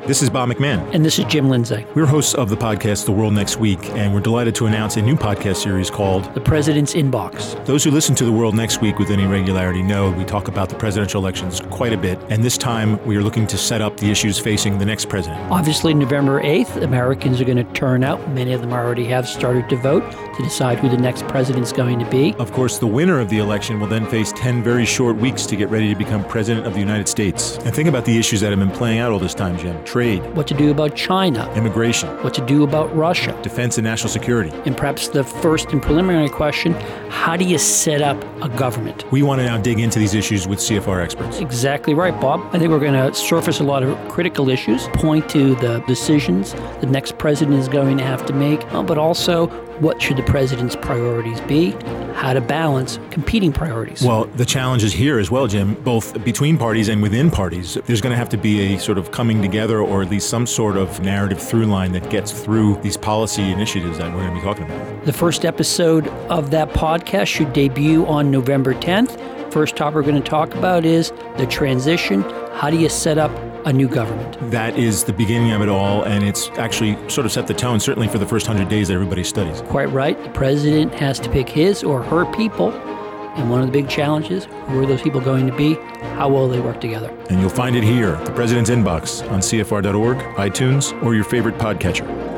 This is Bob McMahon. And this is Jim Lindsay. We're hosts of the podcast The World Next Week, and we're delighted to announce a new podcast series called The President's Inbox. Those who listen to The World Next Week with any regularity know we talk about the presidential elections quite a bit, and this time we are looking to set up the issues facing the next president. Obviously, November 8th, Americans are going to turn out. Many of them already have started to vote to decide who the next president's going to be. Of course, the winner of the election will then face 10 very short weeks to get ready to become president of the United States. And think about the issues that have been playing out all this time, Jim. Trade. What to do about China. Immigration. What to do about Russia. Defense and national security. And perhaps the first and preliminary question, how do you set up a government? We want to now dig into these issues with CFR experts. Exactly right, Bob. I think we're going to surface a lot of critical issues, point to the decisions the next president is going to have to make, but also what should the president's priorities be, how to balance competing priorities. Well, the challenge is here as well, Jim, both between parties and within parties. There's going to have to be a sort of coming together or at least some sort of narrative through line that gets through these policy initiatives that we're going to be talking about. The first episode of that podcast should debut on November 10th. First topic we're going to talk about is the transition. How do you set up a new government? That is the beginning of it all, and it's actually sort of set the tone, certainly for the first 100 days that everybody studies. Quite right. The president has to pick his or her people, and one of the big challenges, who are those people going to be? How will they work together? And you'll find it here, The President's Inbox, on CFR.org, iTunes, or your favorite podcatcher.